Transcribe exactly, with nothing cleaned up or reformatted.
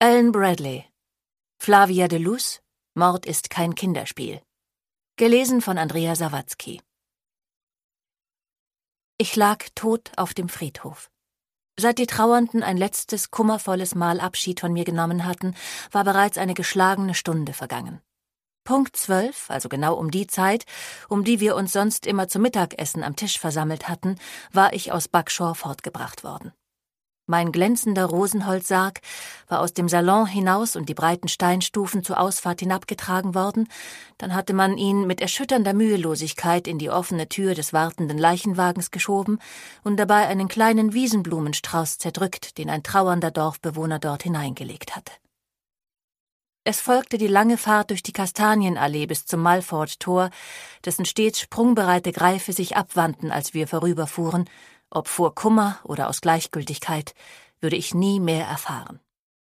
Alan Bradley. Flavia de Luz. Mord ist kein Kinderspiel. Gelesen von Andrea Sawatzki. Ich lag tot auf dem Friedhof. Seit die Trauernden ein letztes, kummervolles Mal Abschied von mir genommen hatten, war bereits eine geschlagene Stunde vergangen. Punkt zwölf, also genau um die Zeit, um die wir uns sonst immer zum Mittagessen am Tisch versammelt hatten, war ich aus Buckshore fortgebracht worden. Mein glänzender Rosenholzsarg war aus dem Salon hinaus und die breiten Steinstufen zur Ausfahrt hinabgetragen worden, dann hatte man ihn mit erschütternder Mühelosigkeit in die offene Tür des wartenden Leichenwagens geschoben und dabei einen kleinen Wiesenblumenstrauß zerdrückt, den ein trauernder Dorfbewohner dort hineingelegt hatte. Es folgte die lange Fahrt durch die Kastanienallee bis zum Malford-Tor, dessen stets sprungbereite Greife sich abwandten, als wir vorüberfuhren. Ob vor Kummer oder aus Gleichgültigkeit, würde ich nie mehr erfahren.